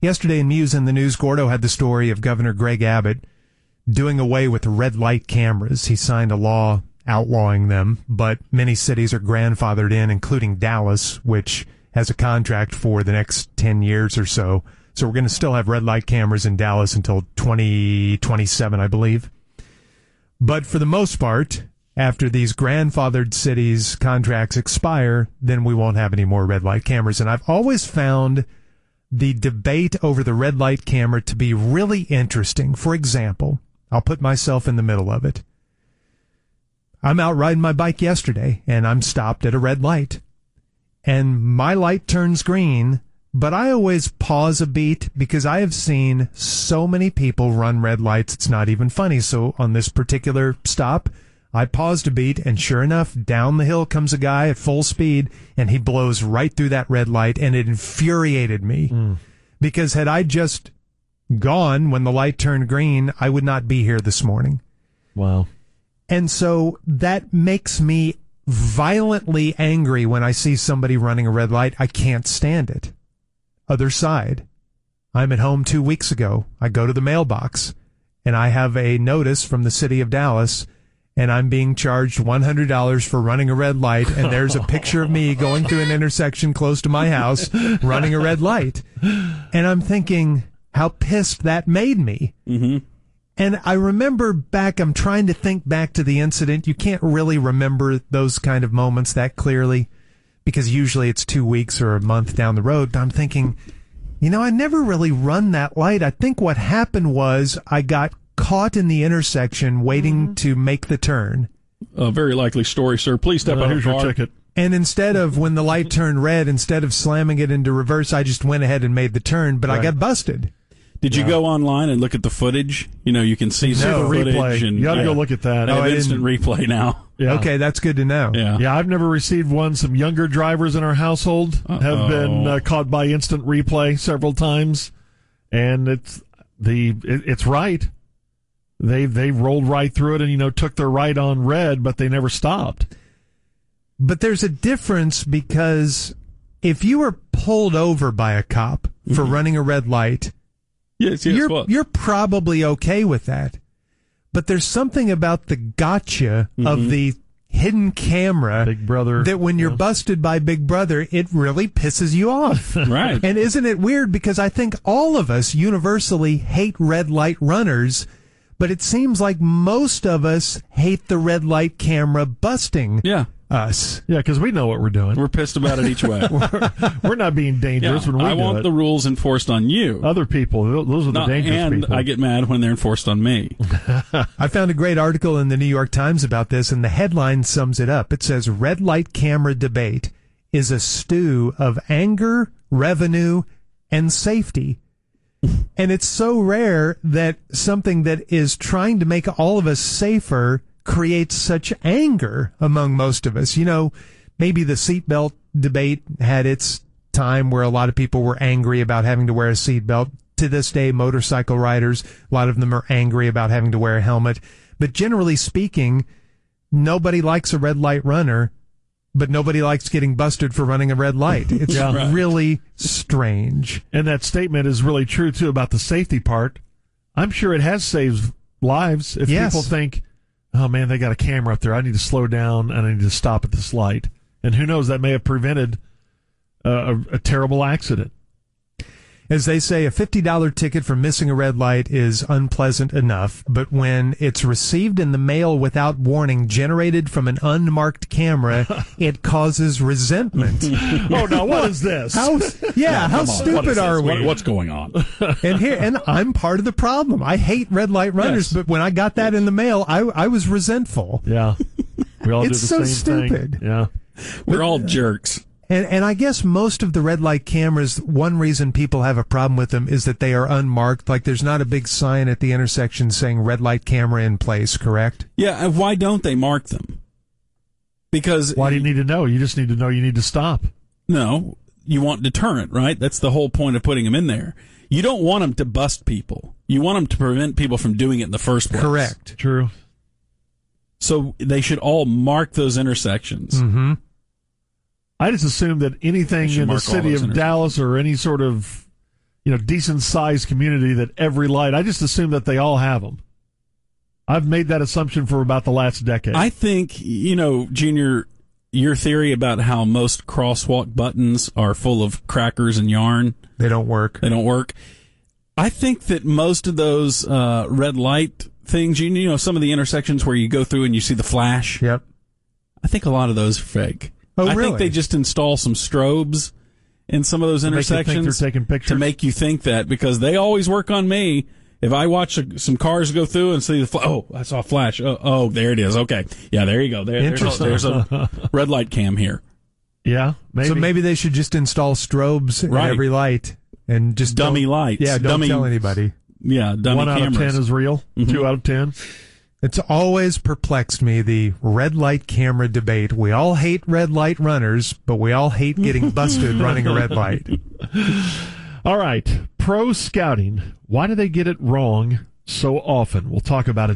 Yesterday in Muse and the News, Gordo had the story of Governor Greg Abbott doing away with red light cameras. He signed a law outlawing them, but many cities are grandfathered in, including Dallas, which has a contract for the next 10 years or so. So we're going to still have red light cameras in Dallas until 2027, I believe. But for the most part, after these grandfathered cities' contracts expire, then we won't have any more red light cameras. And I've always found the debate over the red light camera to be really interesting. For example, I'll put myself in the middle of it. I'm out riding my bike yesterday, and I'm stopped at a red light. And my light turns green, but I always pause a beat because I have seen so many people run red lights, it's not even funny. So on this particular stop, I paused a beat, and sure enough, down the hill comes a guy at full speed, and he blows right through that red light, and it infuriated me. Because had I just gone when the light turned green, I would not be here this morning. Wow. And so that makes me violently angry when I see somebody running a red light. I can't stand it. Other side. I'm at home 2 weeks ago. I go to the mailbox, and I have a notice from the city of Dallas, and I'm being charged $100 for running a red light, and there's a picture of me going through an intersection close to my house running a red light. And I'm thinking how pissed that made me. Mm-hmm. And I remember back, I'm trying to think back to the incident. You can't really remember those kind of moments that clearly because usually it's 2 weeks or a month down the road. But I'm thinking, I never really run that light. I think what happened was I got caught in the intersection waiting to make the turn. A very likely story, sir. Please step out. Here's your ticket. And instead of, when the light turned red, instead of slamming it into reverse, I just went ahead and made the turn, but I got busted. Did you go online and look at the footage? You can see the footage. Replay. And, you got to go look at that. They have instant replay now. Yeah. Okay, that's good to know. Yeah, I've never received one. Some younger drivers in our household have been caught by instant replay several times, and it's right. They rolled right through it and took their right on red, but they never stopped. But there's a difference because if you were pulled over by a cop for running a red light. Yes, you're probably okay with that. But there's something about the gotcha of the hidden camera, Big Brother, that when you're busted by Big Brother, it really pisses you off. Right. And isn't it weird? Because I think all of us universally hate red light runners, but it seems like most of us hate the red light camera busting us. Yeah, because we know what we're doing. We're pissed about it each way. We're not being dangerous when we do it. I want the rules enforced on you. Other people, those are the dangerous people. And I get mad when they're enforced on me. I found a great article in the New York Times about this, and the headline sums it up. It says, red light camera debate is a stew of anger, revenue, and safety. And it's so rare that something that is trying to make all of us safer creates such anger among most of us. Maybe the seatbelt debate had its time where a lot of people were angry about having to wear a seatbelt. To this day, motorcycle riders, a lot of them are angry about having to wear a helmet. But generally speaking, nobody likes a red light runner, but nobody likes getting busted for running a red light. It's really strange. And that statement is really true, too, about the safety part. I'm sure it has saved lives if people think, oh, man, they got a camera up there. I need to slow down and I need to stop at this light. And who knows, that may have prevented a terrible accident. As they say, a $50 ticket for missing a red light is unpleasant enough, but when it's received in the mail without warning, generated from an unmarked camera, it causes resentment. Oh, now what is this? How stupid are we? What's going on? And I'm part of the problem. I hate red light runners, but when I got that in the mail, I was resentful. Yeah. We all do the so same stupid. thing. Yeah. We're all jerks. And I guess most of the red light cameras, one reason people have a problem with them is that they are unmarked. Like there's not a big sign at the intersection saying red light camera in place, correct? Yeah, and why don't they mark them? Because why do you need to know? You just need to know you need to stop. No, you want deterrent, right? That's the whole point of putting them in there. You don't want them to bust people. You want them to prevent people from doing it in the first place. Correct. True. So they should all mark those intersections. Mm-hmm. I just assume that anything in the city of Dallas or any sort of, decent sized community that every light, I just assume that they all have them. I've made that assumption for about the last decade. I think, Junior, your theory about how most crosswalk buttons are full of crackers and yarn. They don't work. I think that most of those red light things, some of the intersections where you go through and you see the flash. Yep. I think a lot of those are fake. Oh, I really? think they just install some strobes in some of those intersections they're taking pictures? to make you think that, because they always work on me. If I watch some cars go through and see I saw a flash. Oh, there it is. Okay. Yeah, there you go. There's a red light cam here. Yeah, maybe. So maybe they should just install strobes in every light and just dummy lights. Yeah, don't tell anybody. Yeah, dummy 1 out cameras. of 10 is real. 2 out of 10. It's always perplexed me, the red light camera debate. We all hate red light runners, but we all hate getting busted running a red light. All right. Pro scouting. Why do they get it wrong so often? We'll talk about it